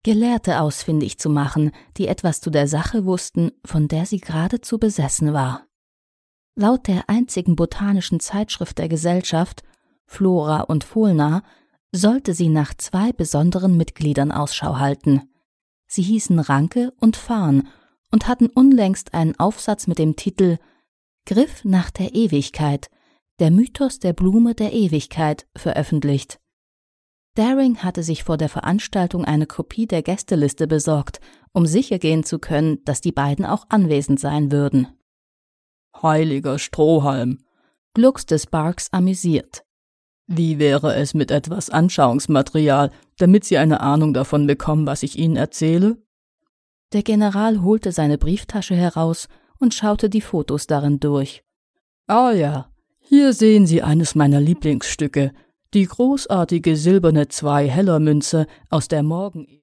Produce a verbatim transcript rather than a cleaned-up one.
Gelehrte ausfindig zu machen, die etwas zu der Sache wussten, von der sie geradezu besessen war. Laut der einzigen botanischen Zeitschrift der Gesellschaft, Flora und Fauna, sollte sie nach zwei besonderen Mitgliedern Ausschau halten. Sie hießen Ranke und Farn und hatten unlängst einen Aufsatz mit dem Titel »Griff nach der Ewigkeit – Der Mythos der Blume der Ewigkeit« veröffentlicht. Daring hatte sich vor der Veranstaltung eine Kopie der Gästeliste besorgt, um sichergehen zu können, dass die beiden auch anwesend sein würden. »Heiliger Strohhalm«, gluckste Sparks amüsiert. »Wie wäre es mit etwas Anschauungsmaterial, damit Sie eine Ahnung davon bekommen, was ich Ihnen erzähle?« Der General holte seine Brieftasche heraus und schaute die Fotos darin durch. »Ah ja, hier sehen Sie eines meiner Lieblingsstücke, die großartige silberne Zwei-Heller-Münze aus der Morgen...